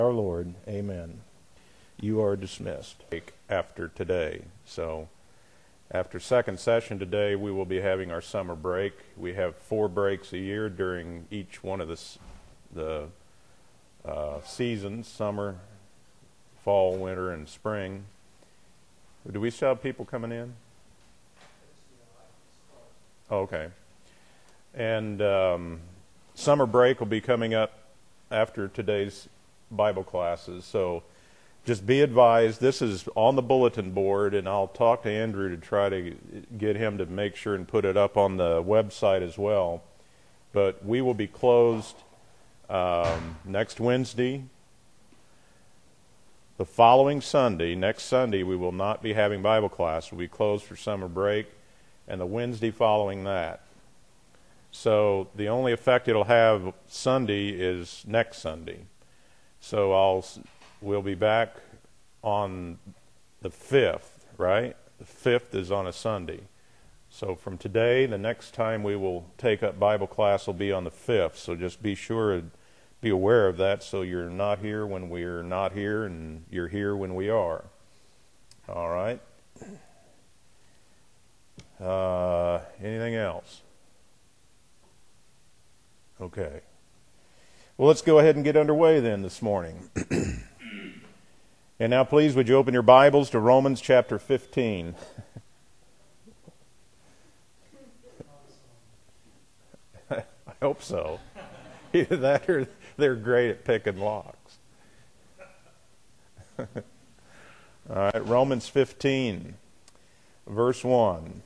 Our Lord, amen. You are dismissed after today. So after second session today, we will be having our summer break. We have 4 breaks a year during each one of the seasons, summer, fall, winter, and spring. Do we still have people coming in? Oh, okay. And summer break will be coming up after today's Bible classes. So just be advised, this is on the bulletin board, and I'll talk to Andrew to try to get him to make sure and put it up on the website as well. But we will be closed next Wednesday. The following Sunday, next Sunday, we will not be having Bible class. We'll be closed for summer break, and the Wednesday following that. So the only effect it'll have Sunday is next Sunday. So we'll be back on the 5th, right? The 5th is on a Sunday. So from today, the next time we will take up Bible class will be on the 5th. So just be sure, be aware of that, so you're not here when we're not here, and you're here when we are. All right? Anything else? Okay. Well, let's go ahead and get underway then this morning. And now, please, would you open your Bibles to Romans chapter 15. I hope so. Either that or they're great at picking locks. All right, Romans 15, verse 1.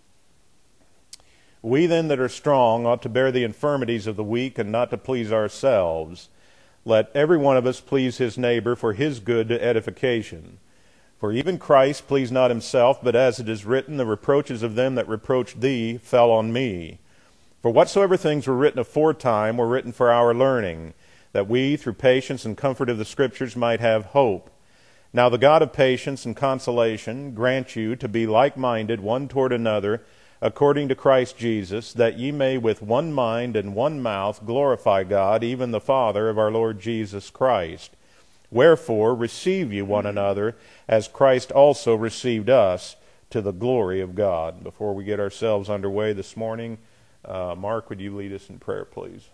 We then that are strong ought to bear the infirmities of the weak and not to please ourselves. Let every one of us please his neighbor for his good to edification. For even Christ pleased not himself, but as it is written, the reproaches of them that reproached thee fell on me. For whatsoever things were written aforetime were written for our learning, that we, through patience and comfort of the Scriptures, might have hope. Now the God of patience and consolation grant you to be like-minded one toward another, according to Christ Jesus, that ye may with one mind and one mouth glorify God, even the Father of our Lord Jesus Christ. Wherefore receive ye one another, as Christ also received us, to the glory of God. Before we get ourselves underway this morning, Mark, would you lead us in prayer, please?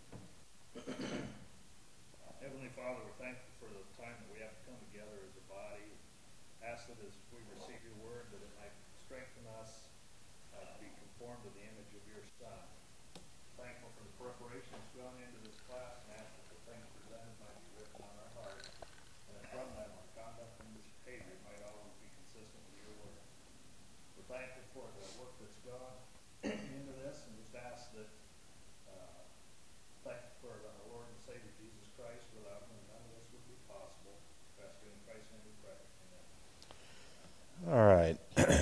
Heavenly Father, we're thankful for the time that we have to come together as a body. Ask that as we receive your word, that it might strengthen us to be conformed to the image of your Son. Thankful for the preparation that's gone into this class, and ask that the things presented might be written on our hearts, and that from them our conduct and behavior might always be consistent with your word. We're thankful for the work that's gone into this, and just ask that thankful for our Lord and Savior Jesus Christ, without whom none of this would be possible. Ask in Christ's name we pray. Amen. All right.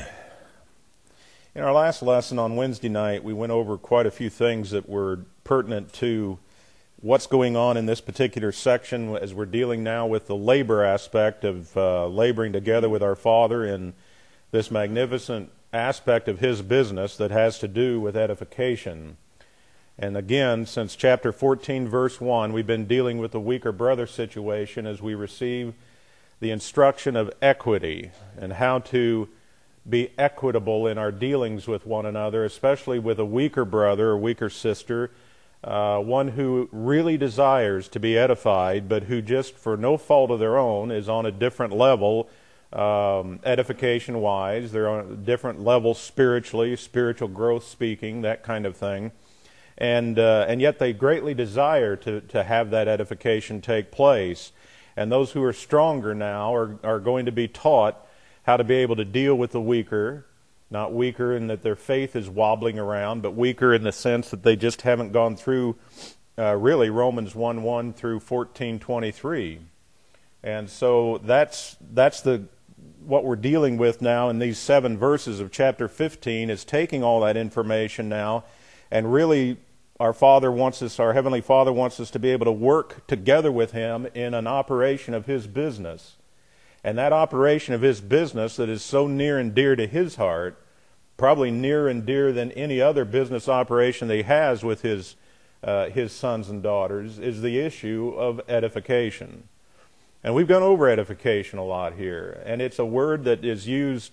In our last lesson on Wednesday night, we went over quite a few things that were pertinent to what's going on in this particular section as we're dealing now with the labor aspect of laboring together with our Father in this magnificent aspect of His business that has to do with edification. And again, since chapter 14, verse 1, we've been dealing with the weaker brother situation as we receive the instruction of equity and how to be equitable in our dealings with one another, especially with a weaker brother or weaker sister, one who really desires to be edified, but who just for no fault of their own is on a different level, edification-wise. They're on a different level spiritually, spiritual growth speaking, that kind of thing. And yet they greatly desire to have that edification take place. And those who are stronger now are going to be taught how to be able to deal with the weaker, not weaker in that their faith is wobbling around, but weaker in the sense that they just haven't gone through really Romans 1:1 through 14:23. And so that's what we're dealing with now in these 7 verses of chapter 15 is taking all that information now, and really our Heavenly Father wants us to be able to work together with Him in an operation of His business. And that operation of His business that is so near and dear to His heart, probably nearer and dearer than any other business operation that He has with His sons and daughters, is the issue of edification. And we've gone over edification a lot here. And it's a word that is used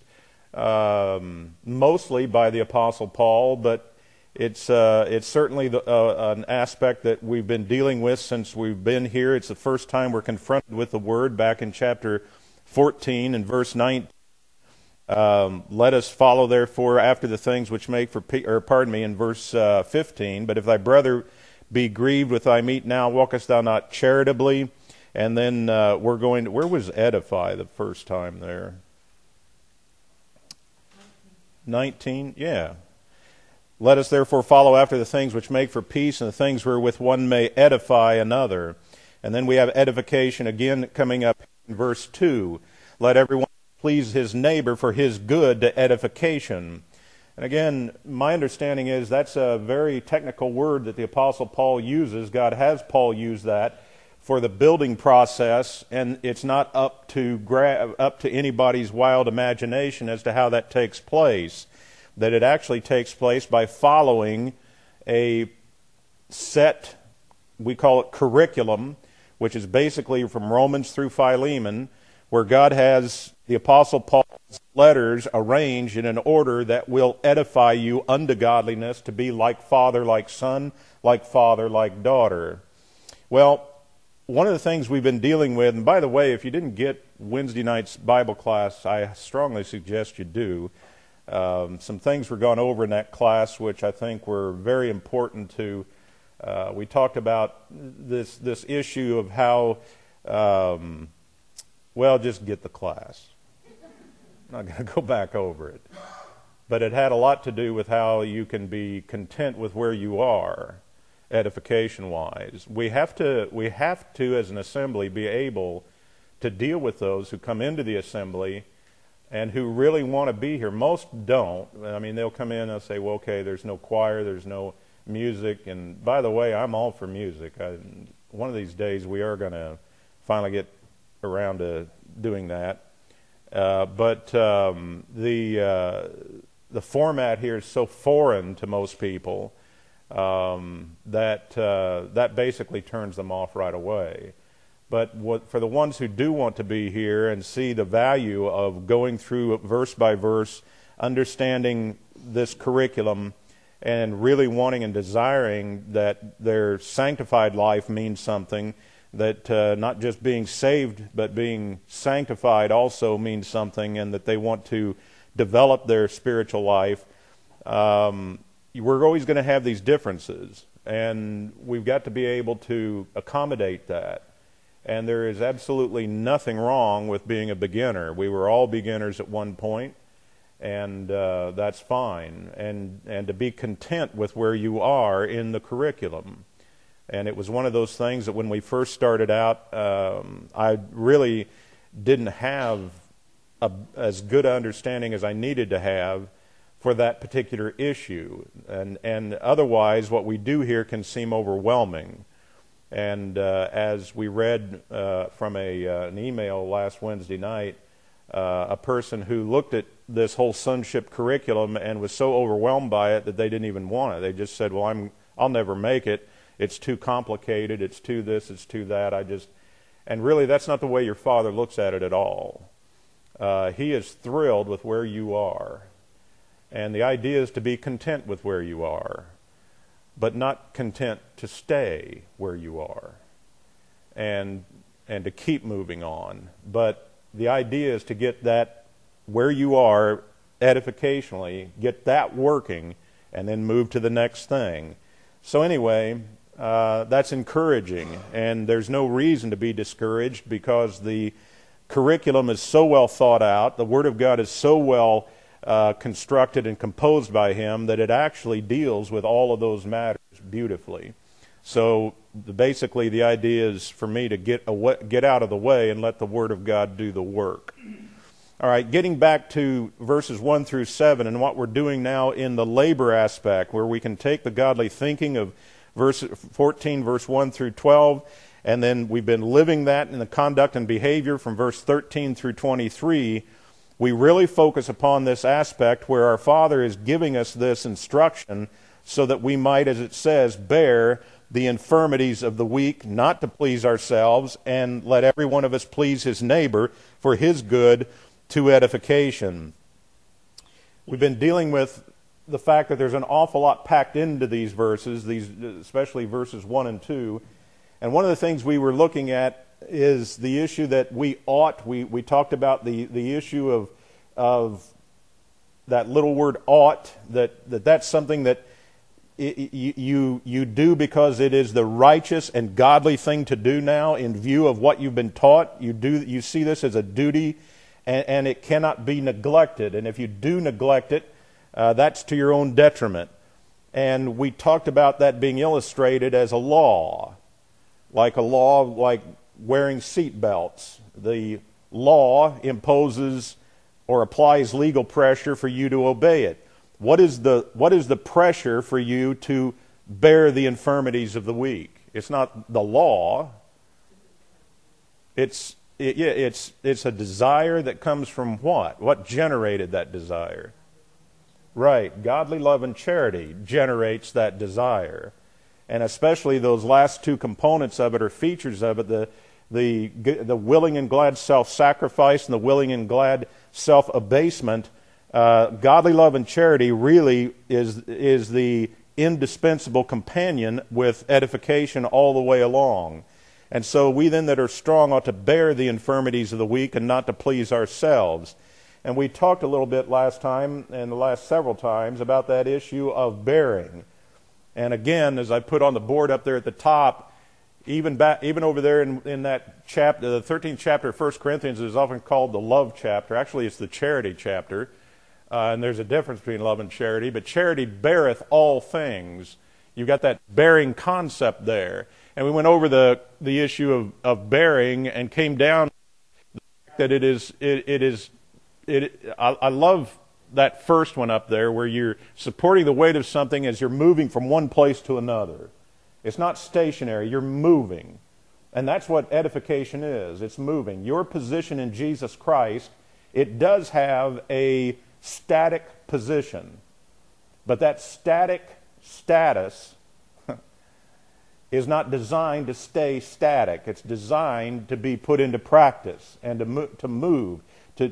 mostly by the Apostle Paul, but it's certainly an aspect that we've been dealing with since we've been here. It's the first time we're confronted with the word back in chapter 14 and verse 19. Let us follow therefore after the things which make for peace, in verse 15. But if thy brother be grieved with thy meat now, walkest thou not charitably? And then we're going to, where was edify the first time there? 19? Yeah. Let us therefore follow after the things which make for peace, and the things wherewith one may edify another. And then we have edification again coming up in verse 2. Let everyone please his neighbor for his good to edification. And again, my understanding is that's a very technical word that the Apostle Paul uses. God has Paul use that for the building process, and it's not up to anybody's wild imagination as to how that takes place. That it actually takes place by following a set, we call it curriculum, which is basically from Romans through Philemon, where God has the Apostle Paul's letters arranged in an order that will edify you unto godliness, to be like father, like son, like father, like daughter. Well, one of the things we've been dealing with, and by the way, if you didn't get Wednesday night's Bible class, I strongly suggest you do. Some things were gone over in that class which I think were very important to. We talked about this issue of how, just get the class. I'm not going to go back over it. But it had a lot to do with how you can be content with where you are, edification-wise. We have to, as an assembly, be able to deal with those who come into the assembly and who really want to be here. Most don't. I mean, they'll come in and they'll say, well, okay, there's no choir, there's no music. And by the way, I'm all for music. One of these days we are going to finally get around to doing that. But the format here is so foreign to most people that basically turns them off right away. But for the ones who do want to be here and see the value of going through verse by verse, understanding this curriculum, and really wanting and desiring that their sanctified life means something, that not just being saved but being sanctified also means something, and that they want to develop their spiritual life, we're always going to have these differences, and we've got to be able to accommodate that. And there is absolutely nothing wrong with being a beginner. We were all beginners at one point, and that's fine. And to be content with where you are in the curriculum. And it was one of those things that when we first started out, I really didn't have as good an understanding as I needed to have for that particular issue. And otherwise, what we do here can seem overwhelming. And as we read from an email last Wednesday night, a person who looked at this whole sonship curriculum and was so overwhelmed by it that they didn't even want it. They just said, well, I'll never make it. It's too complicated. It's too this. It's too that. And really, that's not the way your Father looks at it at all. He is thrilled with where you are. And the idea is to be content with where you are, but not content to stay where you are, and to keep moving on. But the idea is to get that where you are edificationally, get that working, and then move to the next thing. So anyway, that's encouraging, and there's no reason to be discouraged because the curriculum is so well thought out, the Word of God is so well constructed and composed by Him that it actually deals with all of those matters beautifully. So basically the idea is for me to get out of the way and let the Word of God do the work. All right, getting back to verses 1 through 7 and what we're doing now in the labor aspect, where we can take the godly thinking of verse 14, verse 1 through 12, and then we've been living that in the conduct and behavior from verse 13 through 23. We really focus upon this aspect where our Father is giving us this instruction so that we might, as it says, bear the infirmities of the weak, not to please ourselves, and let every one of us please his neighbor for his good, to edification. We've been dealing with the fact that there's an awful lot packed into these verses, especially verses 1 and 2. And one of the things we were looking at is the issue that we talked about the issue of that little word ought, that's something that you do because it is the righteous and godly thing to do now in view of what you've been taught. You see this as a duty, and it cannot be neglected. And if you do neglect it, that's to your own detriment. And we talked about that being illustrated as a law like wearing seat belts. The law imposes or applies legal pressure for you to obey it. What is the pressure for you to bear the infirmities of the weak? It's not the law. It's a desire that comes from what? What generated that desire? Right. Godly love and charity generates that desire. And especially those last two components of it, or features of it, the willing and glad self-sacrifice and the willing and glad self-abasement. Godly love and charity really is the indispensable companion with edification all the way along. And so we then that are strong ought to bear the infirmities of the weak and not to please ourselves. And we talked a little bit last time and the last several times about that issue of bearing. And again, as I put on the board up there at the top, even over there in that chapter, the 13th chapter of 1 Corinthians is often called the love chapter. Actually, it's the charity chapter. And there's a difference between love and charity. But charity beareth all things. You've got that bearing concept there. And we went over the issue of bearing and came down to the fact that I love that first one up there where you're supporting the weight of something as you're moving from one place to another. It's not stationary, you're moving. And that's what edification is. It's moving. Your position in Jesus Christ, it does have a static position. But that static status is not designed to stay static. It's designed to be put into practice and to move,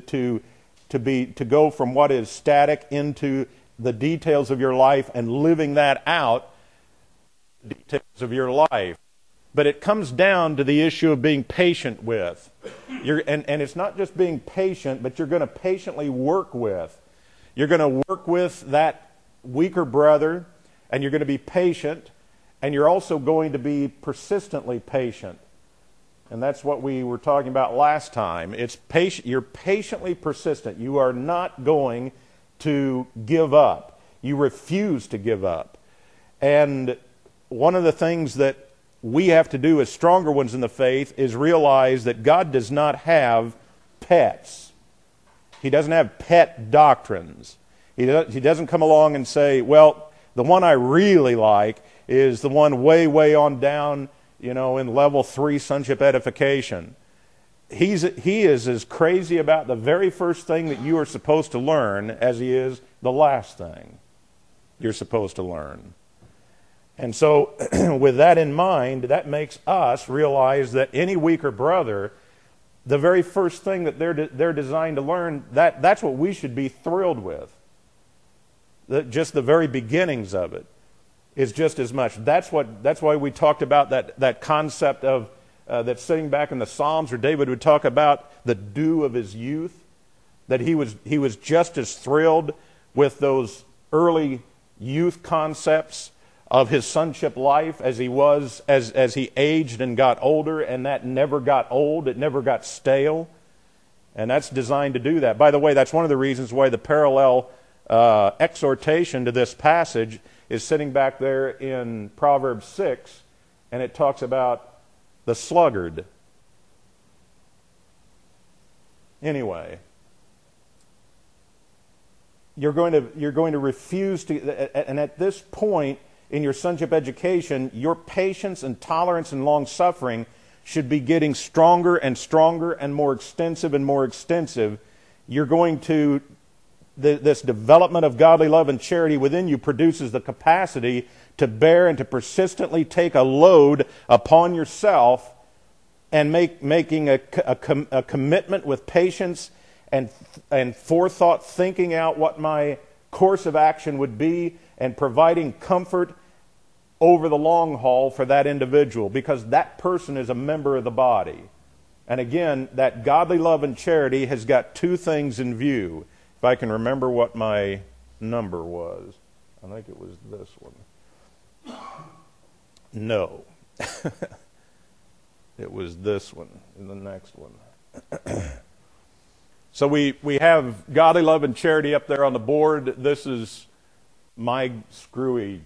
to go from what is static into the details of your life and living that out, details of your life. But it comes down to the issue of being patient with. And it's not just being patient, but you're going to patiently work with. You're going to work with that weaker brother, and you're going to be patient, and you're also going to be persistently patient. And that's what we were talking about last time. It's patient. You're patiently persistent. You are not going to give up. You refuse to give up. And one of the things that we have to do as stronger ones in the faith is realize that God does not have pets. He doesn't have pet doctrines. He doesn't come along and say, well, the one I really like is the one way, way on down, in level 3 sonship edification. He is as crazy about the very first thing that you are supposed to learn as he is the last thing you're supposed to learn. And so with that in mind, that makes us realize that any weaker brother, the very first thing that they're designed to learn, that's what we should be thrilled with. Just the very beginnings of it is just as much. That's why we talked about that concept of that's sitting back in the Psalms, where David would talk about the dew of his youth, that he was just as thrilled with those early youth concepts of his sonship life as he was as he aged and got older, and that never got old, it never got stale. And that's designed to do that. By the way, that's one of the reasons why the parallel exhortation to this passage is sitting back there in Proverbs 6, and it talks about the sluggard. Anyway, you're going to refuse to, and at this point in your sonship education, your patience and tolerance and long-suffering should be getting stronger and stronger and more extensive and more extensive. You're going to this development of godly love and charity within you produces the capacity to bear and to persistently take a load upon yourself and making a commitment with patience and forethought, thinking out what my course of action would be, and providing comfort over the long haul for that individual, because that person is a member of the body. And again, that godly love and charity has got two things in view. If I can remember what my number was. I think it was this one. No. It was this one, and the next one. So we have godly love and charity up there on the board. This is my screwy.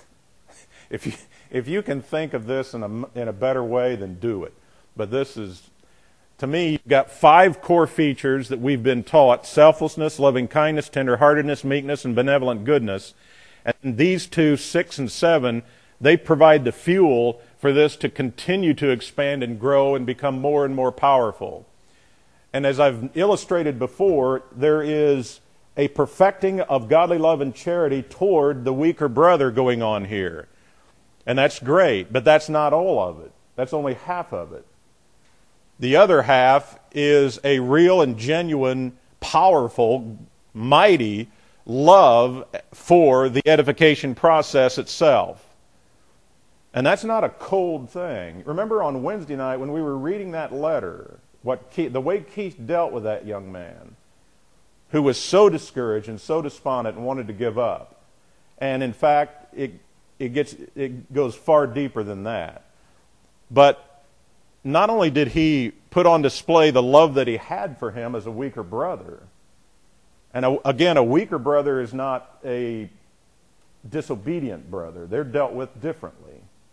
If you can think of this in a better way, then do it. But this is, to me, you've got 5 core features that we've been taught: selflessness, loving kindness, tenderheartedness, meekness, and benevolent goodness. And these 2, 6 and 7, they provide the fuel for this to continue to expand and grow and become more and more powerful. And as I've illustrated before, there is a perfecting of godly love and charity toward the weaker brother going on here. And that's great, but that's not all of it. That's only half of it. The other half is a real and genuine, powerful, mighty love for the edification process itself. And that's not a cold thing. Remember on Wednesday night when we were reading that letter, the way Keith dealt with that young man who was so discouraged and so despondent and wanted to give up. And in fact, it goes far deeper than that. But not only did he put on display the love that he had for him as a weaker brother, and again, a weaker brother is not a disobedient brother. They're dealt with differently.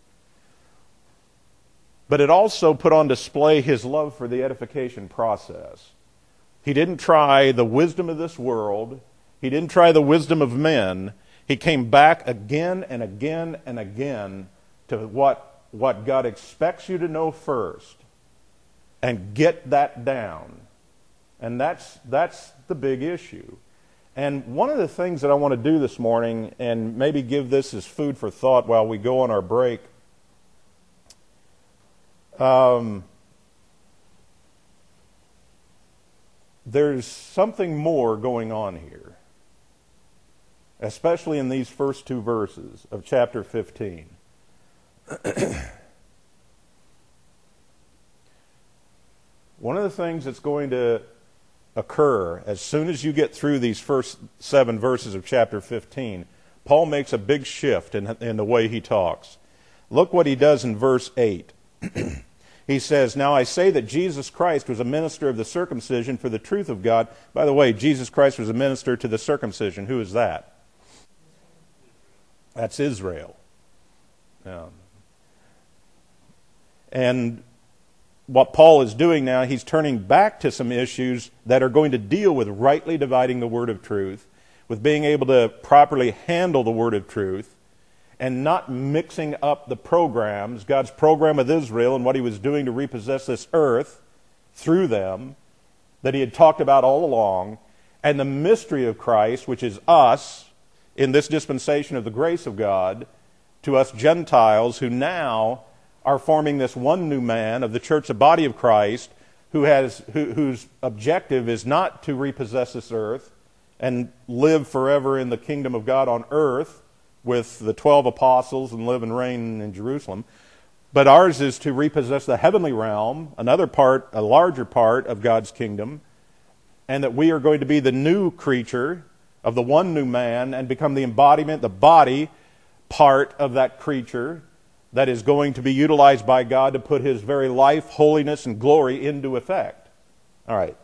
But it also put on display his love for the edification process. He didn't try the wisdom of this world. He didn't try the wisdom of men. He came back again and again and again to what God expects you to know first, and get that down. And that's the big issue. And one of the things that I want to do this morning, and maybe give this as food for thought while we go on our break, there's something more going on here, especially in these first 2 verses of chapter 15. One of the things that's going to occur as soon as you get through these first 7 verses of chapter 15, Paul makes a big shift in the way he talks. Look what he does in verse 8. He says, "Now I say that Jesus Christ was a minister of the circumcision for the truth of God." By the way, Jesus Christ was a minister to the circumcision. Who is that? That's Israel. Yeah. And what Paul is doing now, he's turning back to some issues that are going to deal with rightly dividing the word of truth, with being able to properly handle the word of truth, and not mixing up the programs, God's program with Israel and what he was doing to repossess this earth through them, that he had talked about all along, and the mystery of Christ, which is us, in this dispensation of the grace of God, to us Gentiles who now are forming this one new man of the church, the body of Christ, whose objective is not to repossess this earth and live forever in the kingdom of God on earth with the 12 apostles and live and reign in Jerusalem, but ours is to repossess the heavenly realm, a larger part of God's kingdom, and that we are going to be the new creature of the one new man and become the embodiment, the body part of that creature that is going to be utilized by God to put his very life, holiness, and glory into effect. All right.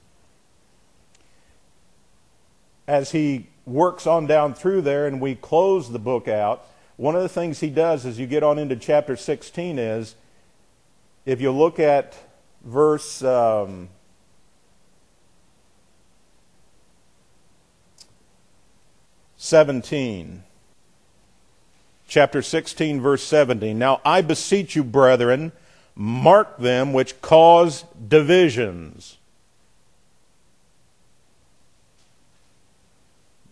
As he works on down through there and we close the book out, one of the things he does as you get on into chapter 16 is, if you look at verse 17, chapter 16, verse 17, "Now I beseech you, brethren, mark them which cause divisions."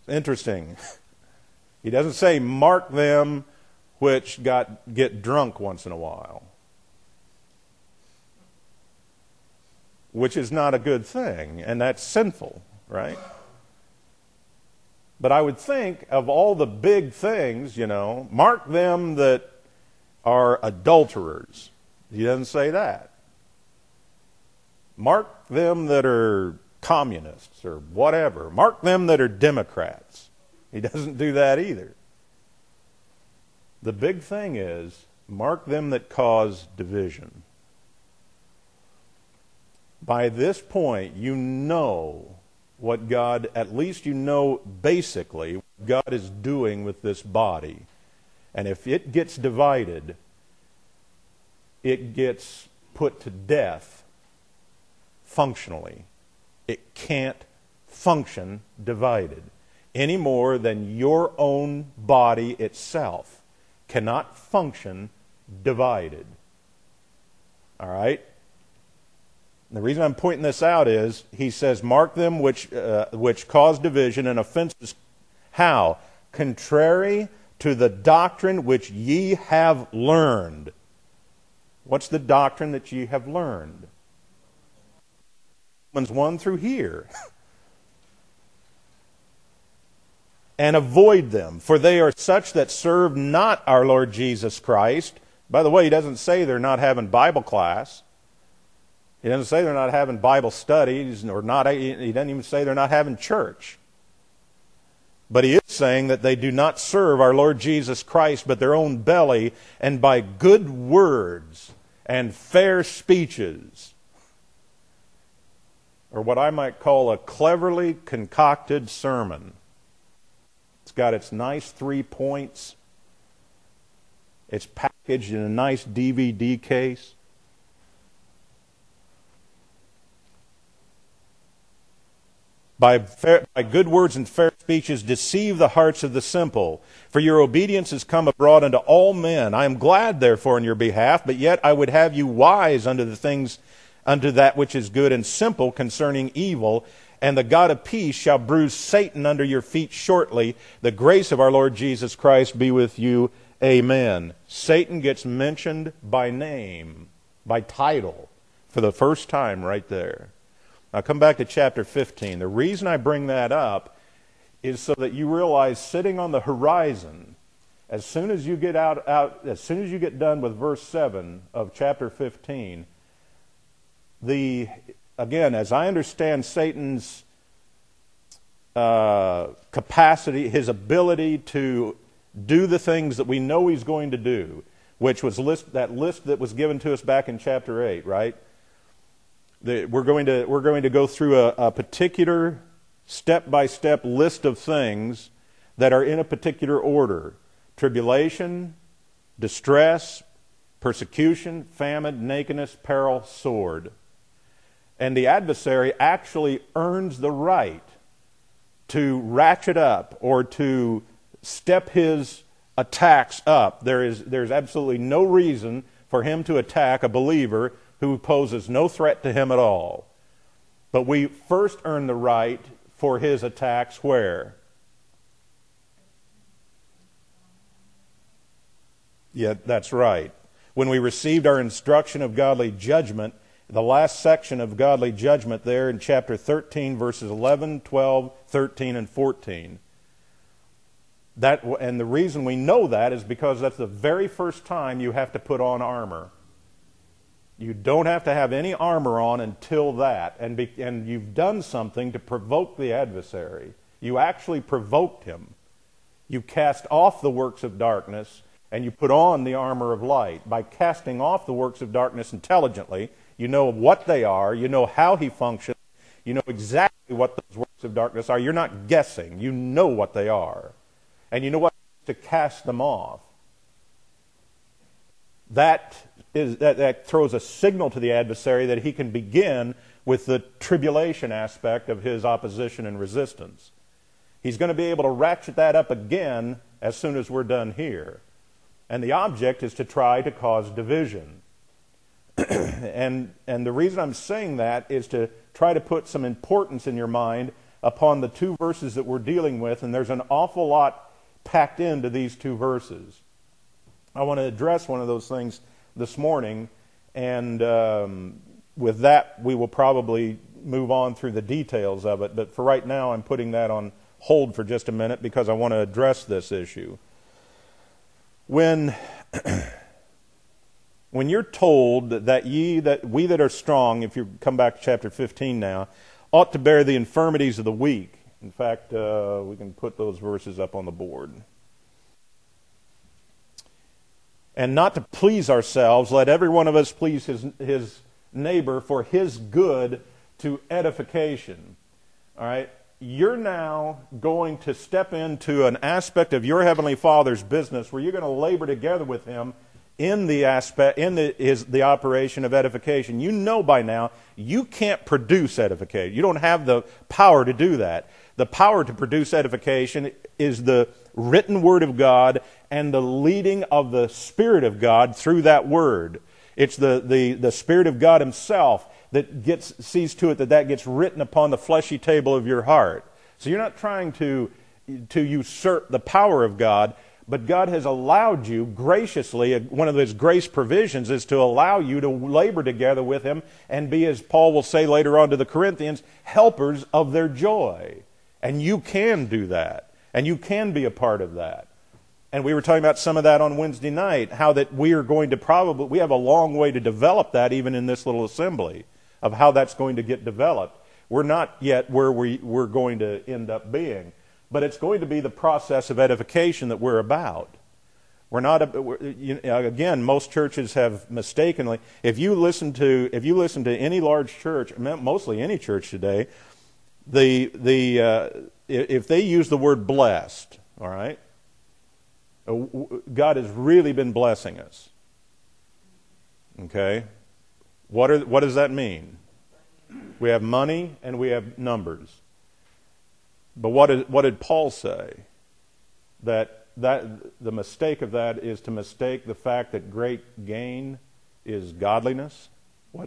Interesting. He doesn't say, mark them which get drunk once in a while, which is not a good thing, and that's sinful, right? But I would think of all the big things, mark them that are adulterers. He doesn't say that. Mark them that are communists or whatever. Mark them that are Democrats. He doesn't do that either. The big thing is, mark them that cause division. By this point, you know what God, at least you know basically, what God is doing with this body. And if it gets divided, it gets put to death functionally. It can't function divided any more than your own body itself cannot function divided. All right? And the reason I'm pointing this out is, he says, mark them which cause division and offenses. How? Contrary to the doctrine which ye have learned. What's the doctrine that ye have learned? Romans 1 through here. And avoid them, for they are such that serve not our Lord Jesus Christ. By the way, he doesn't say they're not having Bible class. He doesn't say they're not having Bible studies, he doesn't even say they're not having church. But he is saying that they do not serve our Lord Jesus Christ, but their own belly, and by good words and fair speeches, or what I might call a cleverly concocted sermon. It's got its nice 3 points. It's packaged in a nice DVD case. By good words and fair speeches deceive the hearts of the simple. For your obedience is come abroad unto all men. I am glad, therefore, in your behalf, but yet I would have you wise unto that which is good, and simple concerning evil. And the God of peace shall bruise Satan under your feet shortly. The grace of our Lord Jesus Christ be with you. Amen. Satan gets mentioned by name, by title, for the first time right there. Now come back to chapter 15. The reason I bring that up is so that you realize, sitting on the horizon, as soon as you get as soon as you get done with verse 7 of chapter 15, again, as I understand Satan's capacity, his ability to do the things that we know he's going to do, which was that list that was given to us back in chapter 8, right? We're going to go through a particular step-by-step list of things that are in a particular order: tribulation, distress, persecution, famine, nakedness, peril, sword. And the adversary actually earns the right to ratchet up or to step his attacks up. There's absolutely no reason for him to attack a believer who poses no threat to him at all. But we first earn the right for his attacks where? Yeah, that's right. When we received our instruction of godly judgment, the last section of godly judgment there in chapter 13, verses 11, 12, 13, and 14. And the reason we know that is because that's the very first time you have to put on armor. You don't have to have any armor on until that. And you've done something to provoke the adversary. You actually provoked him. You cast off the works of darkness and you put on the armor of light. By casting off the works of darkness intelligently, you know what they are, you know how he functions, you know exactly what those works of darkness are. You're not guessing. You know what they are. And you know what to cast them off. That throws a signal to the adversary that he can begin with the tribulation aspect of his opposition and resistance. He's going to be able to ratchet that up again as soon as we're done here. And the object is to try to cause division. and the reason I'm saying that is to try to put some importance in your mind upon the two verses that we're dealing with, and there's an awful lot packed into these two verses. I want to address one of those things this morning, and with that we will probably move on through the details of it, but for right now I'm putting that on hold for just a minute because I want to address this issue. When you're told that we that are strong, if you come back to chapter 15 now, ought to bear the infirmities of the weak. In fact, we can put those verses up on the board. And not to please ourselves, let every one of us please his neighbor for his good to edification. All right? You're now going to step into an aspect of your Heavenly Father's business where you're going to labor together with Him in the operation of edification. You know by now you can't produce edification. You don't have the power to do that. The power to produce edification is the written Word of God and the leading of the Spirit of God through that Word. It's the Spirit of God Himself that sees to it that gets written upon the fleshy table of your heart. So you're not trying to usurp the power of God, but God has allowed you graciously, one of His grace provisions is to allow you to labor together with Him and be, as Paul will say later on to the Corinthians, helpers of their joy. And you can do that. And you can be a part of that. And we were talking about some of that on Wednesday night, how that we are going to we have a long way to develop that even in this little assembly, of how that's going to get developed. We're not yet where we're going to end up being. But it's going to be the process of edification that we're about. We're not. Again, most churches have mistakenly. If you listen to any large church, mostly any church today, if they use the word blessed, all right, God has really been blessing us. Okay, what does that mean? We have money and we have numbers. But what did Paul say? That the mistake of that is to mistake the fact that great gain is godliness. What?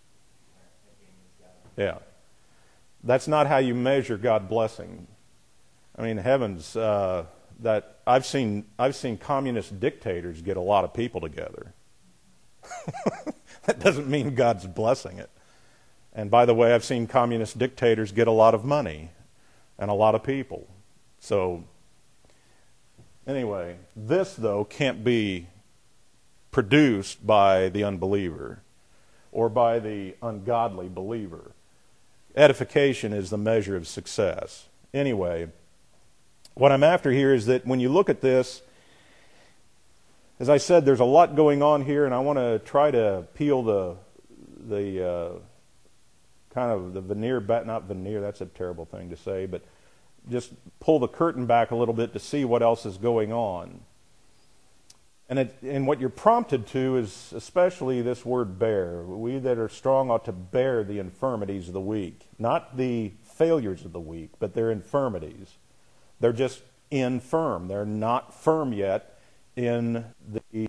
Yeah. That's not how you measure God blessing. I mean, heavens, that I've seen communist dictators get a lot of people together. That doesn't mean God's blessing it. And by the way, I've seen communist dictators get a lot of money and a lot of people. So, anyway, this, though, can't be produced by the unbeliever or by the ungodly believer. Edification is the measure of success. Anyway, what I'm after here is that when you look at this, as I said, there's a lot going on here, and I want to try to peel the kind of the veneer back, not veneer, that's a terrible thing to say, but just pull the curtain back a little bit to see what else is going on. And what you're prompted to is especially this word bear. We that are strong ought to bear the infirmities of the weak. Not the failures of the weak, but their infirmities. They're just infirm. They're not firm yet in the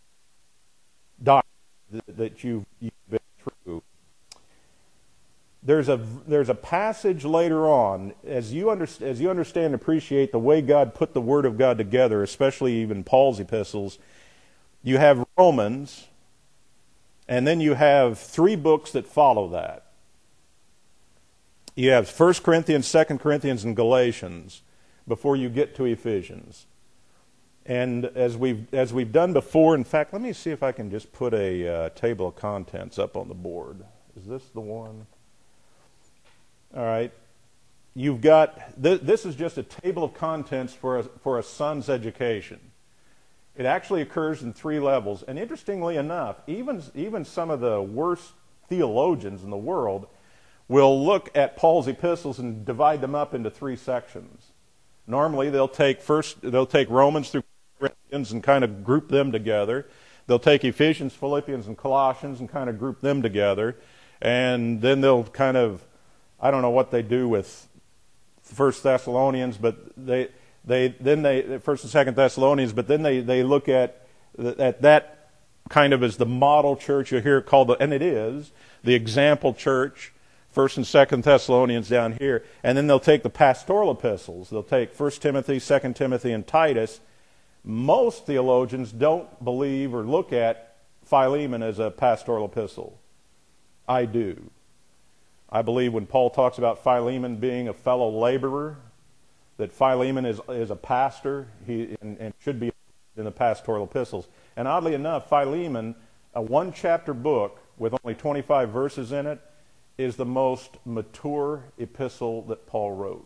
doctrine that you've been through. There's a passage later on, as you understand and appreciate the way God put the Word of God together, especially even Paul's epistles. You have Romans, and then you have three books that follow that. You have 1 Corinthians, 2 Corinthians, and Galatians before you get to Ephesians. And as we've done before, in fact, let me see if I can just put a table of contents up on the board. Is this the one? All right. You've got, this is just a table of contents for a son's education. It actually occurs in three levels. And interestingly enough, even some of the worst theologians in the world will look at Paul's epistles and divide them up into three sections. Normally they'll take Romans through Corinthians and kind of group them together. They'll take Ephesians, Philippians, and Colossians and kind of group them together. And then they'll kind of, I don't know what they do with 1 Thessalonians, but they 1 and 2 Thessalonians, but then they look at that kind of as the model church. You hear it called, and it is, the example church 1st and 2nd Thessalonians down here, and then they'll take the pastoral epistles. They'll take 1 Timothy, 2 Timothy, and Titus. Most theologians don't believe or look at Philemon as a pastoral epistle. I do. I believe when Paul talks about Philemon being a fellow laborer, that Philemon is a pastor and should be in the pastoral epistles. And oddly enough, Philemon, a one-chapter book with only 25 verses in it, is the most mature epistle that Paul wrote.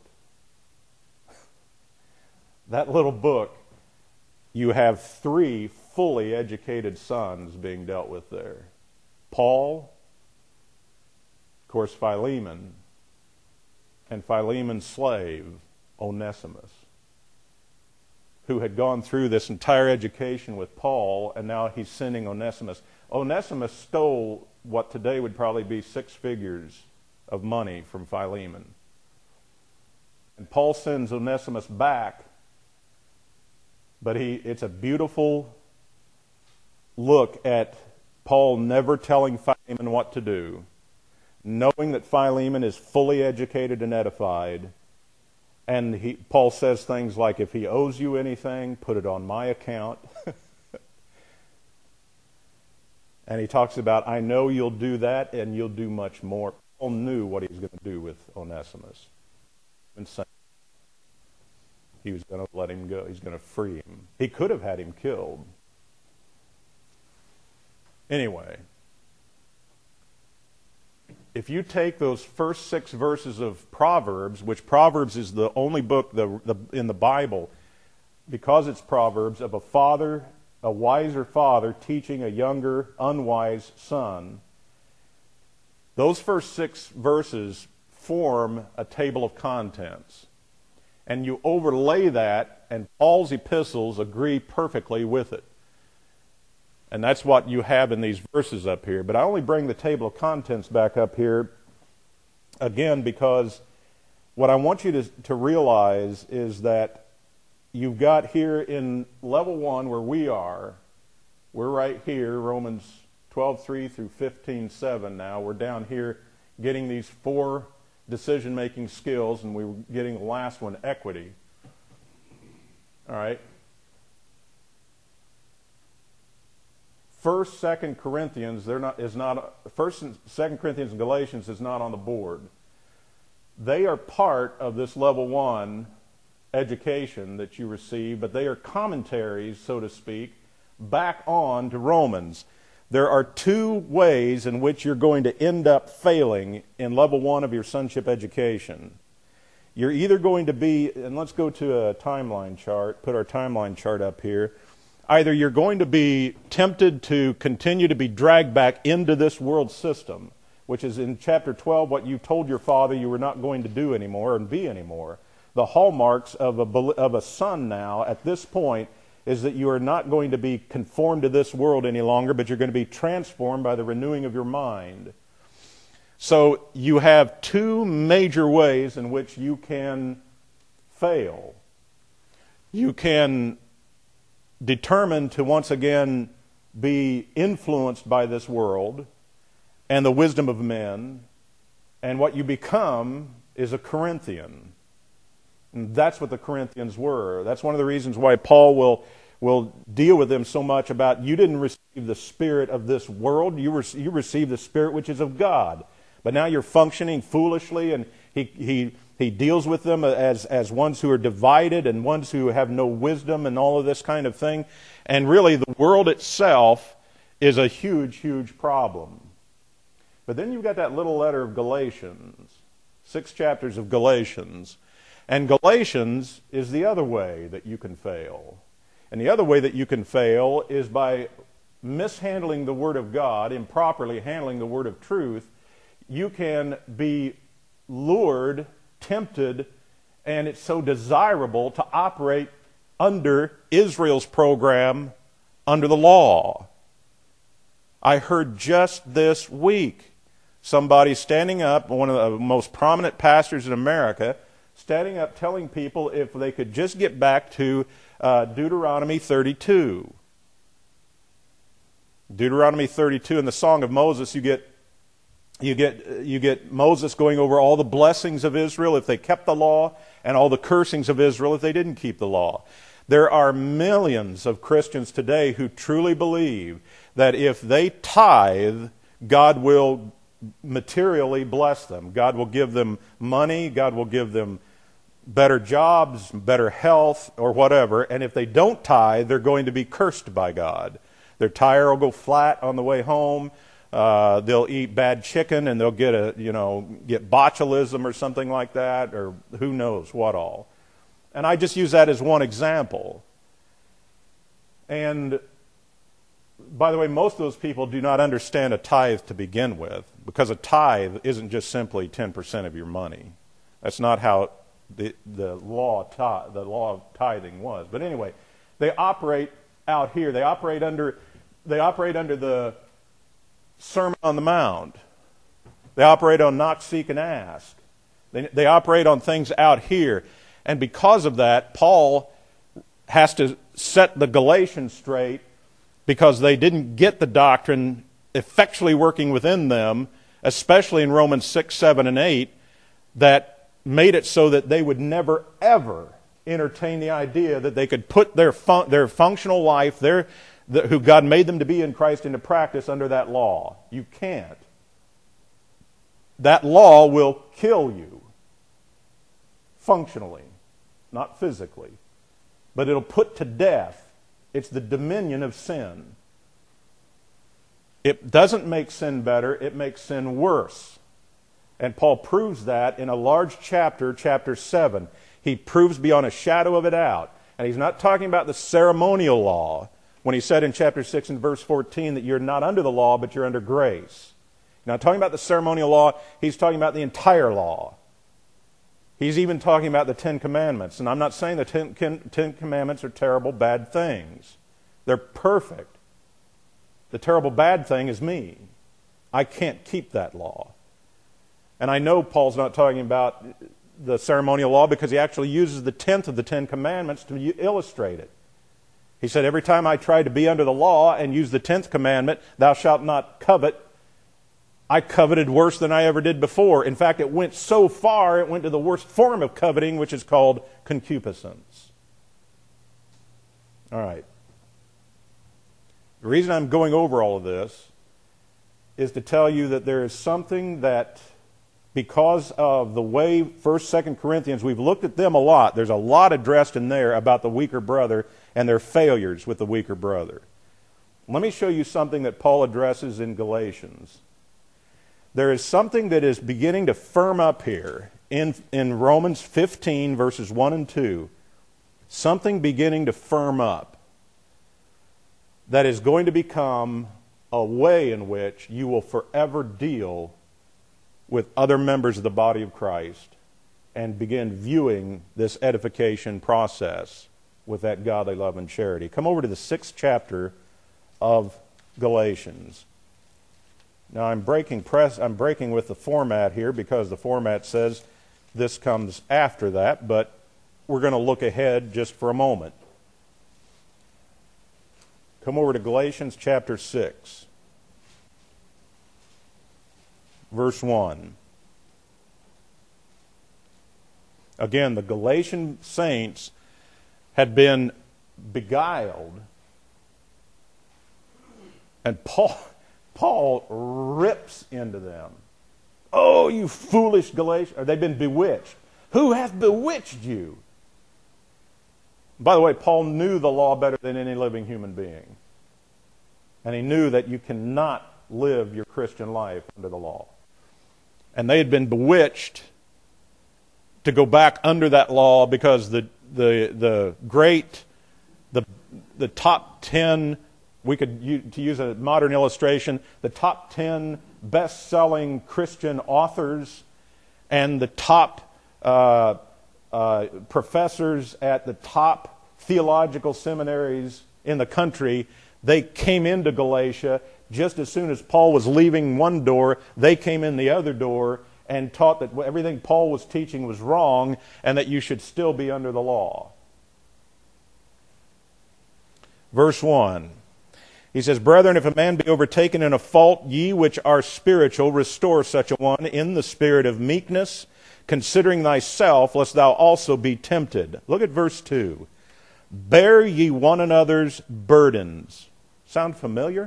That little book, you have 3 fully educated sons being dealt with there. Paul, of course, Philemon, and Philemon's slave, Onesimus, who had gone through this entire education with Paul, and now he's sending Onesimus. Onesimus stole what today would probably be 6 figures of money from Philemon. And Paul sends Onesimus back, but it's a beautiful look at Paul never telling Philemon what to do, knowing that Philemon is fully educated and edified. And Paul says things like, if he owes you anything, put it on my account. And he talks about, I know you'll do that and you'll do much more. Paul knew what he was going to do with Onesimus. He was going to let him go. He's going to free him. He could have had him killed. Anyway, if you take those first 6 verses of Proverbs, which Proverbs is the only book in the Bible, because it's Proverbs, of a wiser father teaching a younger, unwise son, those first 6 verses form a table of contents. And you overlay that, and Paul's epistles agree perfectly with it. And that's what you have in these verses up here. But I only bring the table of contents back up here, again, because what I want you to realize is that you've got here in level 1 where we're right here, Romans 12:3 through 15:7 now. We're down here getting these 4 decision-making skills, and we were getting the last one, equity. All right. 1st, 2nd Corinthians, 1st and 2nd Corinthians and Galatians is not on the board. They are part of this level 1 education that you receive, but they are commentaries, so to speak, back on to Romans. There are 2 ways in which you're going to end up failing in level 1 of your sonship education. You're either going to be, and let's go to a timeline chart, put our timeline chart up here. Either you're going to be tempted to continue to be dragged back into this world system, which is in chapter 12 what you told your father you were not going to do anymore and be anymore. The hallmarks of a son now at this point is that you are not going to be conformed to this world any longer, but you're going to be transformed by the renewing of your mind. So you have 2 major ways in which you can fail. You can determine to once again be influenced by this world and the wisdom of men, and what you become is a Corinthian. And that's what the Corinthians were. That's one of the reasons why Paul will deal with them so much about, you didn't receive the spirit of this world, you received the spirit which is of God. But now you're functioning foolishly, and he deals with them as ones who are divided and ones who have no wisdom and all of this kind of thing. And really the world itself is a huge, huge problem. But then you've got that little letter of Galatians, 6 chapters of Galatians. And Galatians is the other way that you can fail. And the other way that you can fail is by mishandling the Word of God, improperly handling the Word of truth. You can be lured, tempted, and it's so desirable to operate under Israel's program under the law. I heard just this week somebody standing up, one of the most prominent pastors in America, standing up telling people if they could just get back to Deuteronomy 32. Deuteronomy 32 in the Song of Moses, you get You get Moses going over all the blessings of Israel if they kept the law, and all the cursings of Israel if they didn't keep the law. There are millions of Christians today who truly believe that if they tithe, God will materially bless them. God will give them money, God will give them better jobs, better health, or whatever. And if they don't tithe, they're going to be cursed by God. Their tire will go flat on the way home. They'll eat bad chicken, and they'll get get botulism or something like that, or who knows what all. And I just use that as one example. And by the way, most of those people do not understand a tithe to begin with, because a tithe isn't just simply 10% of your money. That's not how the law of tithing was. But anyway, they operate out here. They operate under the Sermon on the Mount. They operate on knock, seek, and ask. They operate on things out here. And because of that, Paul has to set the Galatians straight, because they didn't get the doctrine effectually working within them, especially in Romans 6, 7, and 8, that made it so that they would never, ever entertain the idea that they could put their functional life, who God made them to be in Christ, into practice under that law. You can't. That law will kill you functionally, not physically. But it'll put to death. It's the dominion of sin. It doesn't make sin better, it makes sin worse. And Paul proves that in a large chapter, chapter 7. He proves beyond a shadow of a doubt. And he's not talking about the ceremonial law when he said in chapter 6 and verse 14 that you're not under the law, but you're under grace. He's not talking about the ceremonial law, he's talking about the entire law. He's even talking about the Ten Commandments. And I'm not saying the Ten Commandments are terrible, bad things. They're perfect. The terrible bad thing is me. I can't keep that law. And I know Paul's not talking about the ceremonial law, because he actually uses the 10th of the Ten Commandments to illustrate it. He said, every time I try to be under the law and use the 10th commandment, thou shalt not covet, I coveted worse than I ever did before. In fact, it went so far, it went to the worst form of coveting, which is called concupiscence. All right. The reason I'm going over all of this is to tell you that there is something that, because of the way 1st, 2nd Corinthians, we've looked at them a lot. There's a lot addressed in there about the weaker brother and their failures with the weaker brother. Let me show you something that Paul addresses in Galatians. There is something that is beginning to firm up here in Romans 15, verses 1 and 2. Something beginning to firm up that is going to become a way in which you will forever deal with other members of the body of Christ and begin viewing this edification process with that godly love and charity. Come over to the 6th chapter of Galatians. Now I'm breaking with the format here, because the format says this comes after that, but we're going to look ahead just for a moment. Come over to Galatians chapter 6. Verse 1. Again, the Galatian saints had been beguiled, and Paul rips into them. Oh, you foolish Galatians. Or they've been bewitched. Who hath bewitched you? By the way, Paul knew the law better than any living human being. And he knew that you cannot live your Christian life under the law. And they had been bewitched to go back under that law, because the top 10, to use a modern illustration, the top 10 best-selling Christian authors and the top professors at the top theological seminaries in the country, they came into Galatia. Just as soon as Paul was leaving one door, they came in the other door and taught that everything Paul was teaching was wrong and that you should still be under the law. Verse 1. He says, Brethren, if a man be overtaken in a fault, ye which are spiritual, restore such a one in the spirit of meekness, considering thyself, lest thou also be tempted. Look at verse 2. Bear ye one another's burdens. Sound familiar?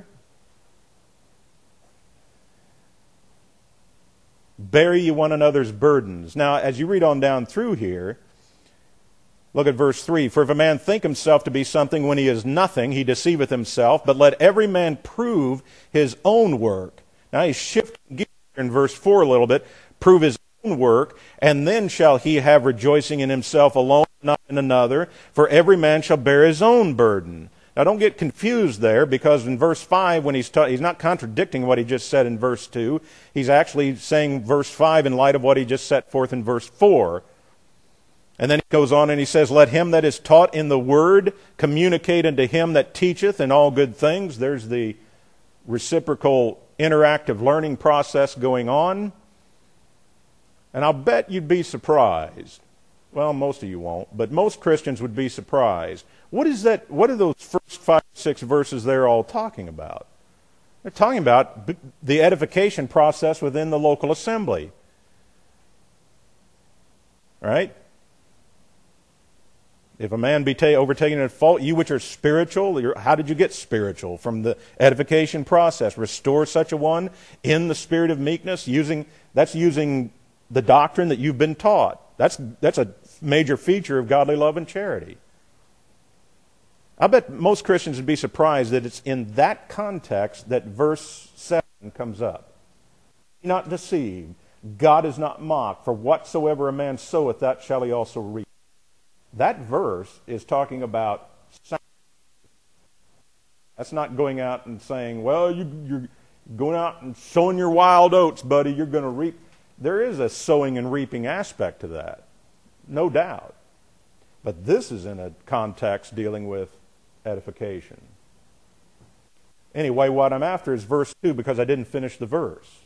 Bear ye one another's burdens. Now, as you read on down through here, look at verse 3. For if a man think himself to be something when he is nothing, he deceiveth himself. But let every man prove his own work. Now he's shifting gears in verse 4 a little bit. Prove his own work, and then shall he have rejoicing in himself alone, not in another. For every man shall bear his own burden. Now don't get confused there, because in verse 5, when he's not contradicting what he just said in verse 2. He's actually saying verse 5 in light of what he just set forth in verse 4. And then he goes on and he says, Let him that is taught in the word communicate unto him that teacheth in all good things. There's the reciprocal interactive learning process going on. And I'll bet you'd be surprised. Well, most of you won't, but most Christians would be surprised. What is that? What are those first 5 or 6 verses there all talking about? They're talking about the edification process within the local assembly. Right? If a man be overtaken in a fault, you which are spiritual, how did you get spiritual? From the edification process. Restore such a one in the spirit of meekness, using the doctrine that you've been taught. That's a major feature of godly love and charity. I bet most Christians would be surprised that it's in that context that verse 7 comes up. Be not deceived. God is not mocked. For whatsoever a man soweth, that shall he also reap. That verse is talking about sacrifice. That's not going out and saying, well, you're going out and sowing your wild oats, buddy. You're going to reap. There is a sowing and reaping aspect to that, no doubt. But this is in a context dealing with edification. Anyway, what I'm after is verse 2, because I didn't finish the verse.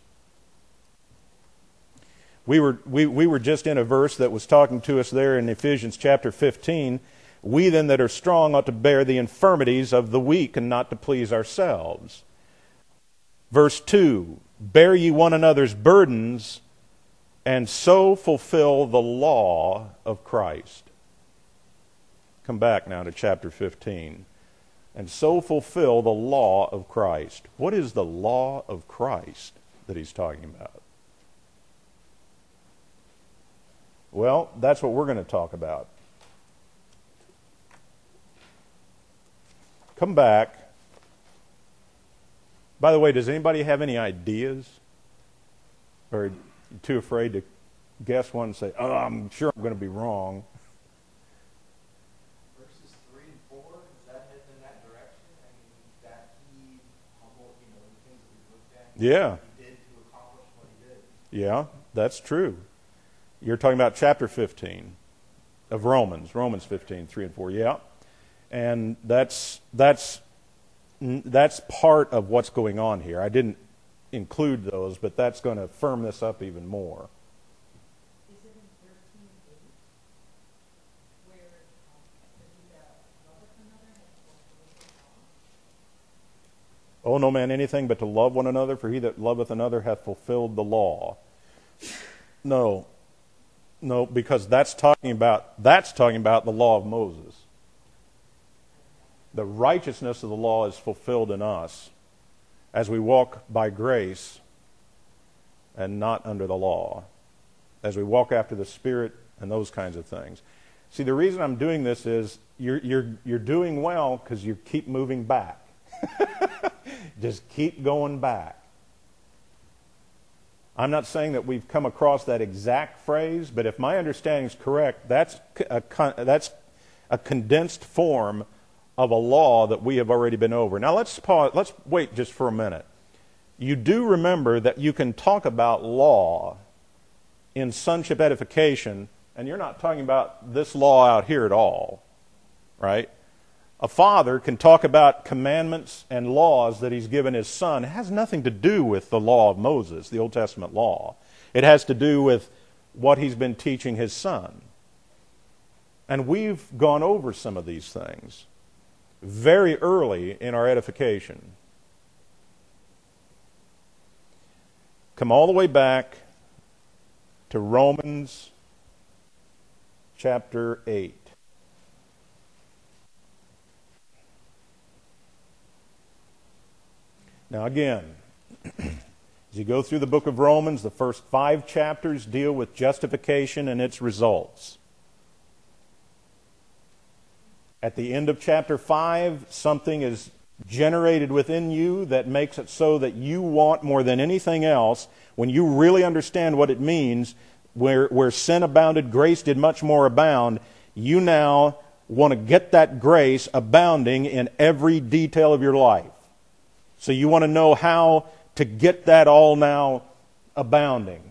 We were just in a verse that was talking to us there in Ephesians chapter 15. We then that are strong ought to bear the infirmities of the weak and not to please ourselves. Verse 2, bear ye one another's burdens and so fulfill the law of Christ. Come back now to chapter 15. And so fulfill the law of Christ. What is the law of Christ that he's talking about? Well, that's what we're going to talk about. Come back. By the way, does anybody have any ideas? Or are you too afraid to guess one and say, oh, I'm sure I'm going to be wrong? Verses 3 and 4, is that heading in that direction? I mean, that he humbled, the things that we looked at. Yeah. He did to accomplish what he did. Yeah, that's true. You're talking about chapter 15 of Romans 15, 3 and 4. Yeah. And that's part of what's going on here. I didn't include those, but that's going to firm this up even more. Is it in 13:8 where he that loveth another has fulfilled the law? Oh, no man anything but to love one another, for he that loveth another hath fulfilled the law. No, because that's talking about the law of Moses. The righteousness of the law is fulfilled in us as we walk by grace and not under the law, as we walk after the Spirit and those kinds of things. See, the reason I'm doing this is you're doing well because you keep moving back. Just keep going back. I'm not saying that we've come across that exact phrase, but if my understanding is correct, that's a condensed form of a law that we have already been over. Now let's pause. Let's wait just for a minute. You do remember that you can talk about law in sonship edification, and you're not talking about this law out here at all, right? A father can talk about commandments and laws that he's given his son. It has nothing to do with the law of Moses, the Old Testament law. It has to do with what he's been teaching his son. And we've gone over some of these things. very early in our edification. Come all the way back to Romans chapter 8. Now again, as you go through the book of Romans, the first 5 chapters deal with justification and its results. At the end of chapter 5, something is generated within you that makes it so that you want more than anything else, when you really understand what it means, where sin abounded, grace did much more abound, you now want to get that grace abounding in every detail of your life. So you want to know how to get that all now abounding.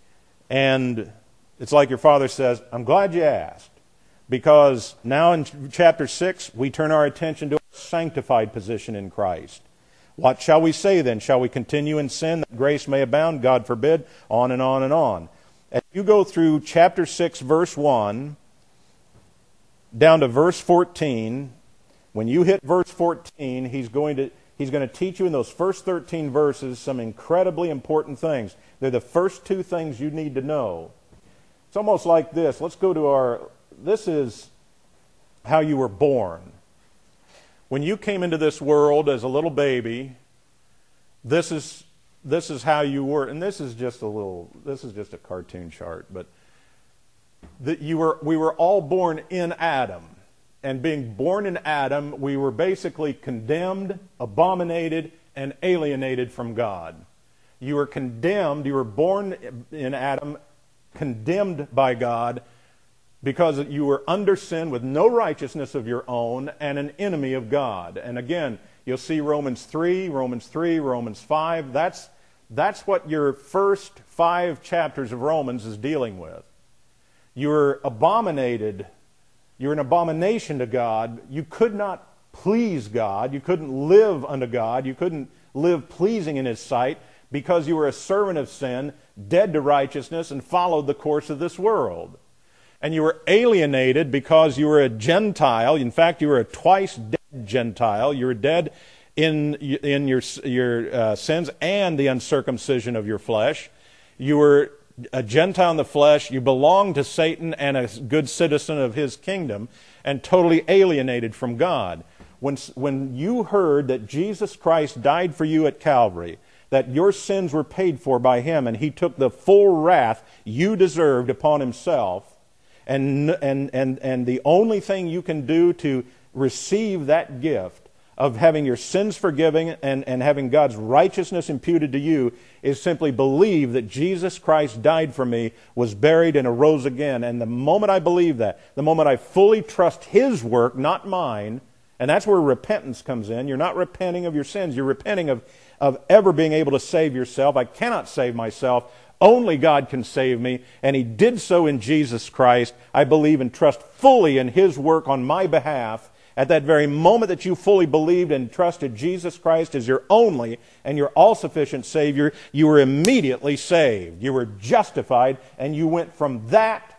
And it's like your father says, I'm glad you asked. Because now in chapter 6, we turn our attention to a sanctified position in Christ. What shall we say then? Shall we continue in sin that grace may abound? God forbid. On and on and on. As you go through chapter 6, verse 1, down to verse 14, when you hit verse 14, he's going to teach you in those first 13 verses some incredibly important things. They're the first 2 things you need to know. It's almost like this. Let's go to this is how you were born. When you came into this world as a little baby, this is how you were. And this is just a cartoon chart, but we were all born in Adam. And being born in Adam, we were basically condemned, abominated, and alienated from God. You were condemned, you were born in Adam, condemned by God, because you were under sin with no righteousness of your own and an enemy of God. And again, you'll see Romans 3, Romans 5. That's what your first 5 chapters of Romans is dealing with. You're abominated. You're an abomination to God. You could not please God. You couldn't live unto God. You couldn't live pleasing in His sight because you were a servant of sin, dead to righteousness, and followed the course of this world. And you were alienated because you were a Gentile. In fact, you were a twice dead Gentile. You were dead in your sins and the uncircumcision of your flesh. You were a Gentile in the flesh. You belonged to Satan and a good citizen of his kingdom, and totally alienated from God. When you heard that Jesus Christ died for you at Calvary, that your sins were paid for by Him, and He took the full wrath you deserved upon Himself, and the only thing you can do to receive that gift of having your sins forgiven and having God's righteousness imputed to you is simply believe that Jesus Christ died for me, was buried, and arose again. And the moment I believe that, the moment I fully trust His work, not mine, and that's where repentance comes in. You're not repenting of your sins. You're repenting of ever being able to save yourself. I cannot save myself. Only God can save me, and He did so in Jesus Christ. I believe and trust fully in His work on my behalf. At that very moment that you fully believed and trusted Jesus Christ as your only and your all-sufficient Savior, you were immediately saved. You were justified, and you went from that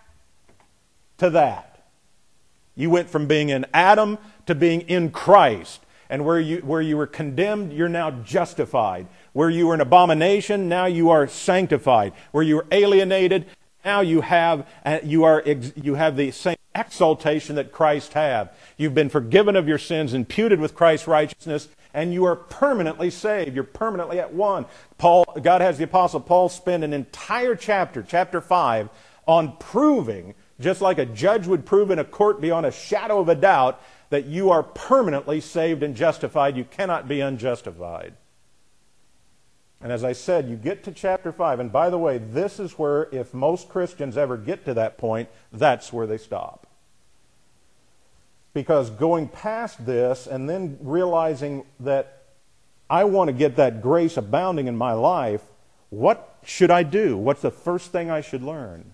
to that. You went from being in Adam to being in Christ. And where you were condemned, you're now justified. Where you were an abomination, now you are sanctified. Where you were alienated, now you have the same exaltation that Christ had. You've been forgiven of your sins, imputed with Christ's righteousness, and you are permanently saved. You're permanently at one. God has the Apostle Paul spend an entire chapter 5, on proving, just like a judge would prove in a court beyond a shadow of a doubt, that you are permanently saved and justified. You cannot be unjustified. And as I said, you get to chapter 5, and by the way, this is where, if most Christians ever get to that point, that's where they stop. Because going past this and then realizing that I want to get that grace abounding in my life, what should I do? What's the first thing I should learn?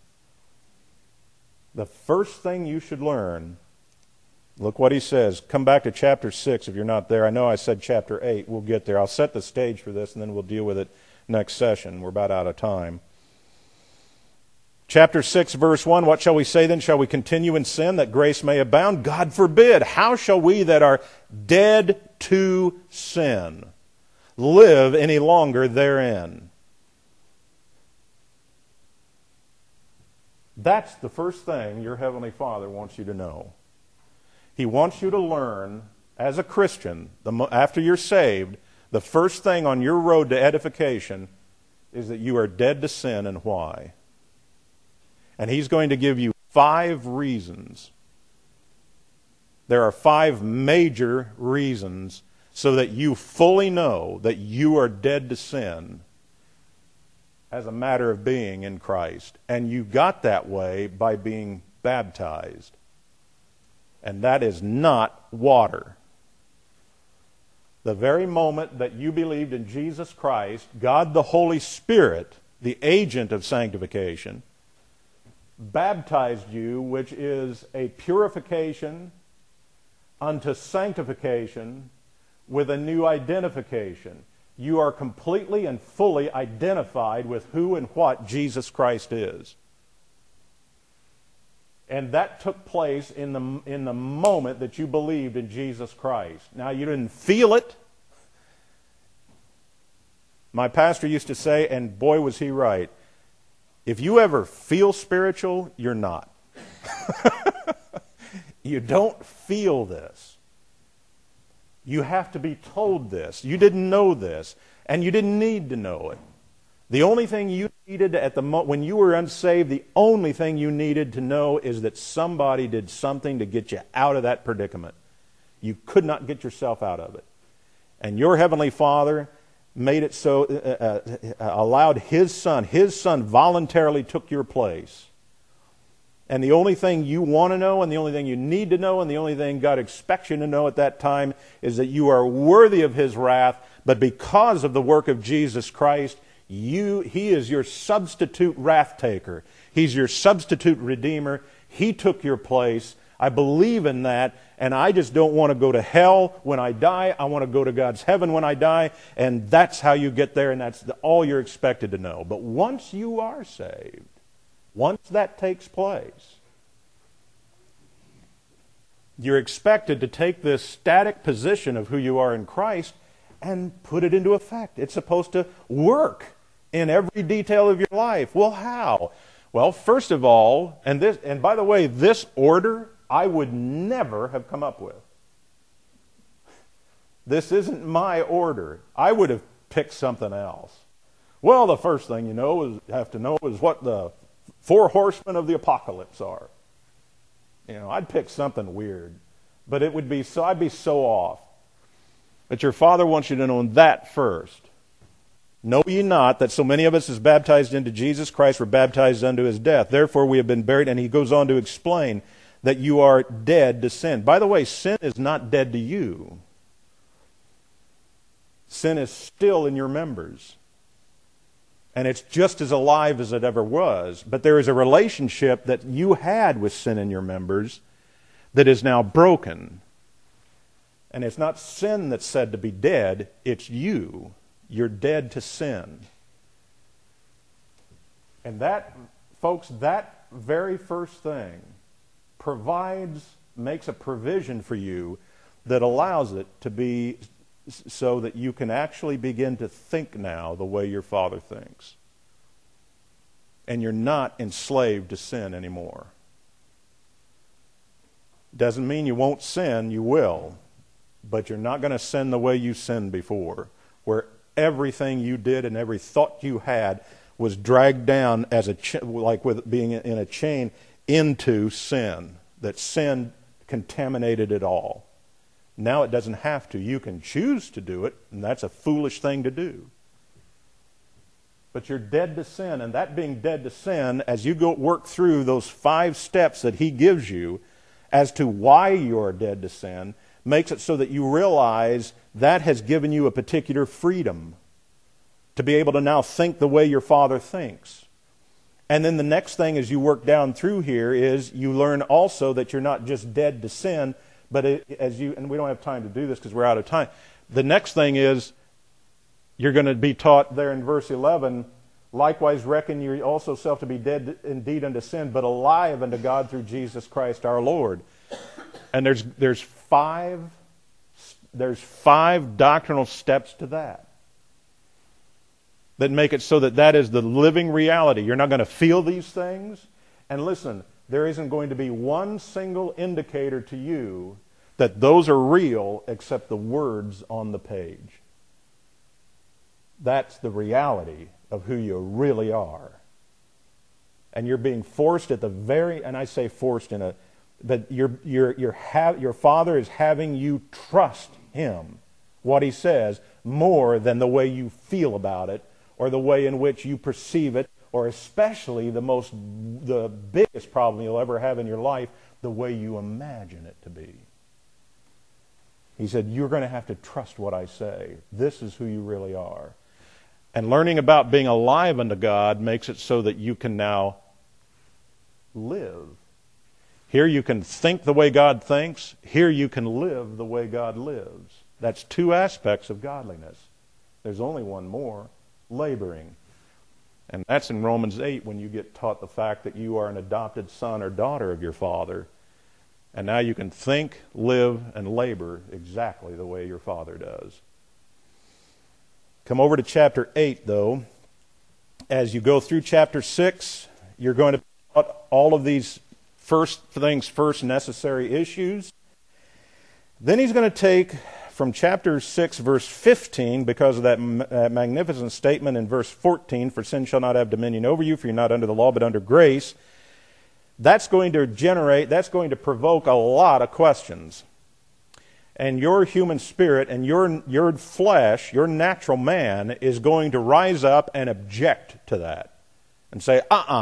The first thing you should learn, look what he says. Come back to chapter 6 if you're not there. I know I said chapter 8. We'll get there. I'll set the stage for this, and then we'll deal with it next session. We're about out of time. Chapter 6, verse 1, what shall we say then? Shall we continue in sin that grace may abound? God forbid. How shall we that are dead to sin live any longer therein? That's the first thing your Heavenly Father wants you to know. He wants you to learn, as a Christian, after you're saved, the first thing on your road to edification is that you are dead to sin, and why. And He's going to give you 5 reasons. There are 5 major reasons so that you fully know that you are dead to sin as a matter of being in Christ. And you got that way by being baptized. And that is not water. The very moment that you believed in Jesus Christ, God the Holy Spirit, the agent of sanctification, baptized you, which is a purification unto sanctification with a new identification. You are completely and fully identified with who and what Jesus Christ is. And that took place in the moment that you believed in Jesus Christ. Now, you didn't feel it. My pastor used to say, and boy was he right, if you ever feel spiritual, you're not. You don't feel this. You have to be told this. You didn't know this, and you didn't need to know it. The only thing you needed when you were unsaved, the only thing you needed to know is that somebody did something to get you out of that predicament. You could not get yourself out of it. And your Heavenly Father made it so, allowed His Son voluntarily took your place. And the only thing you want to know, and the only thing you need to know, and the only thing God expects you to know at that time is that you are worthy of His wrath, but because of the work of Jesus Christ, He is your substitute wrath taker. He's your substitute redeemer. He took your place. I believe in that, and I just don't want to go to hell when I die. I want to go to God's heaven when I die, and that's how you get there, and that's all you're expected to know. But once you are saved, once that takes place, you're expected to take this static position of who you are in Christ and put it into effect. It's supposed to work in every detail of your life. Well, how? Well, first of all, and by the way, this order I would never have come up with. This isn't my order. I would have picked something else. Well, the first thing you have to know is what the 4 horsemen of the apocalypse are. I'd pick something weird, but I'd be so off. But your Father wants you to know that first. Know ye not that so many of us as baptized into Jesus Christ were baptized unto His death? Therefore we have been buried. And he goes on to explain that you are dead to sin. By the way, sin is not dead to you. Sin is still in your members. And it's just as alive as it ever was. But there is a relationship that you had with sin in your members that is now broken. And it's not sin that's said to be dead, it's you. You're dead to sin. And that, folks, that very first thing makes a provision for you that allows it to be so that you can actually begin to think now the way your Father thinks. And you're not enslaved to sin anymore. Doesn't mean you won't sin, you will. But you're not going to sin the way you sinned before, where everything you did and every thought you had was dragged down as like with being in a chain into sin, that sin contaminated it all. Now it doesn't have to. You can choose to do it, and that's a foolish thing to do. But you're dead to sin, and that being dead to sin, as you go work through those 5 steps that He gives you as to why you're dead to sin, makes it so that you realize that has given you a particular freedom to be able to now think the way your Father thinks. And then the next thing as you work down through here is you learn also that you're not just dead to sin, but and we don't have time to do this because we're out of time. The next thing is you're going to be taught there in verse 11, Likewise reckon you also self to be dead indeed unto sin, but alive unto God through Jesus Christ our Lord. And there's five doctrinal steps to that make it so that is the living reality. You're not going to feel these things. And listen, there isn't going to be one single indicator to you that those are real except the words on the page. That's the reality of who you really are. And you're being forced at the very, and I say forced in a, but your Father is having you trust Him, what He says, more than the way you feel about it or the way in which you perceive it, or especially the biggest problem you'll ever have in your life, the way you imagine it to be. He said, you're going to have to trust what I say. This is who you really are. And learning about being alive unto God makes it so that you can now live. Here you can think the way God thinks. Here you can live the way God lives. That's two aspects of godliness. There's only one more, laboring. And that's in Romans 8 when you get taught the fact that you are an adopted son or daughter of your Father. And now you can think, live, and labor exactly the way your Father does. Come over to chapter 8, though. As you go through chapter 6, you're going to put all of these first necessary issues. Then he's going to take from chapter 6, verse 15, because of that magnificent statement in verse 14, for sin shall not have dominion over you, for you're not under the law, but under grace. That's going to provoke a lot of questions. And your human spirit and your flesh, your natural man, is going to rise up and object to that. And say,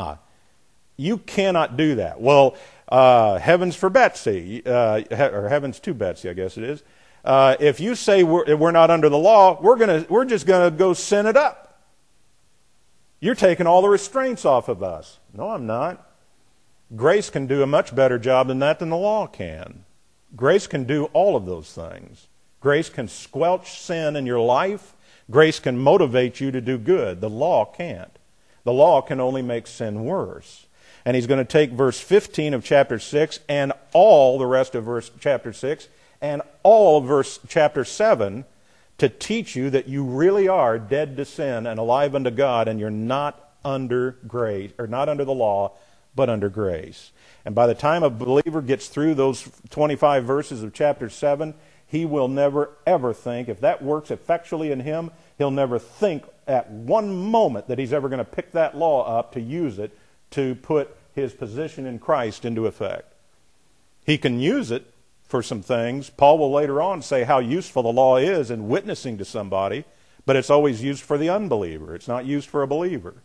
you cannot do that. Well, heavens for Betsy, or heavens to Betsy, I guess it is. If you say we're not under the law, we're just going to go sin it up. You're taking all the restraints off of us. No, I'm not. Grace can do a much better job than the law can. Grace can do all of those things. Grace can squelch sin in your life. Grace can motivate you to do good. The law can't. The law can only make sin worse. And he's going to take verse 15 of chapter 6 and all the rest of chapter 6 and all of chapter 7 to teach you that you really are dead to sin and alive unto God, and you're not under grace, or not under the law, but under grace. And by the time a believer gets through those 25 verses of chapter 7, he will never ever think, if that works effectually in him, he'll never think at one moment that he's ever going to pick that law up to use it to put his position in Christ into effect. He can use it for some things. Paul will later on say how useful the law is in witnessing to somebody, but it's always used for the unbeliever. It's not used for a believer.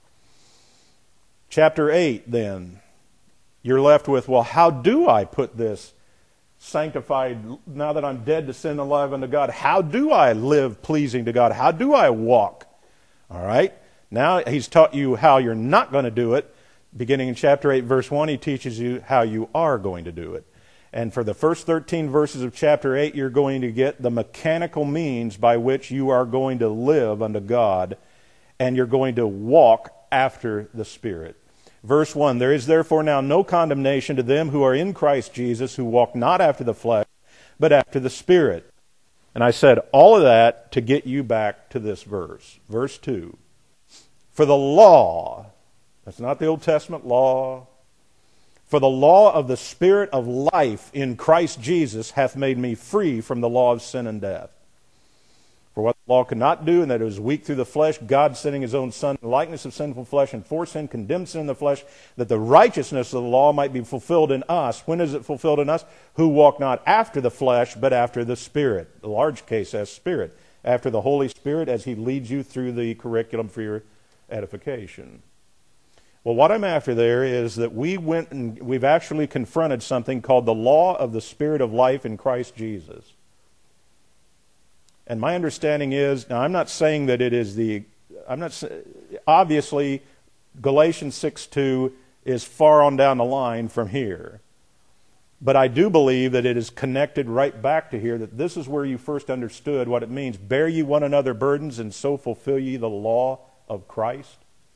Chapter 8, then, you're left with, well, how do I put this sanctified, now that I'm dead to sin and alive unto God, how do I live pleasing to God? How do I walk? All right? Now he's taught you how you're not going to do it. Beginning in chapter 8, verse 1, he teaches you how you are going to do it. And for the first 13 verses of chapter 8, you're going to get the mechanical means by which you are going to live unto God, and you're going to walk after the Spirit. Verse 1, there is therefore now no condemnation to them who are in Christ Jesus, who walk not after the flesh, but after the Spirit. And I said all of that to get you back to this verse. Verse 2, for the law, that's not the Old Testament law, for the law of the Spirit of life in Christ Jesus hath made me free from the law of sin and death. For what the law could not do, and that it was weak through the flesh, God sending His own Son in the likeness of sinful flesh, and for sin condemned sin in the flesh, that the righteousness of the law might be fulfilled in us. When is it fulfilled in us? Who walk not after the flesh, but after the Spirit. The large case as Spirit. After the Holy Spirit as He leads you through the curriculum for your edification. Well, what I'm after there is that we've actually confronted something called the law of the Spirit of life in Christ Jesus. And my understanding is, now I'm not saying that it is obviously Galatians 6:2 is far on down the line from here. But I do believe that it is connected right back to here, that this is where you first understood what it means. Bear ye one another burdens, and so fulfill ye the law of Christ.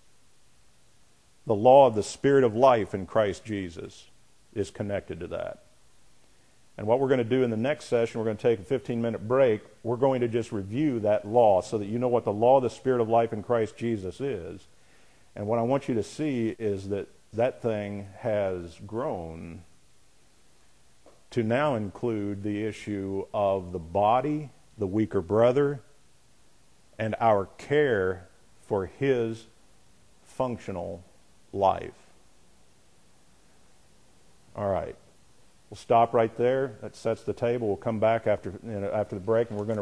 The law of the Spirit of life in Christ Jesus is connected to that. And what we're going to do in the next session, we're going to take a 15-minute break. We're going to just review that law so that you know what the law of the Spirit of life in Christ Jesus is. And what I want you to see is that that thing has grown to now include the issue of the body, the weaker brother, and our care for his functional life. All right. We'll stop right there. That sets the table. We'll come back after the break, and we're going to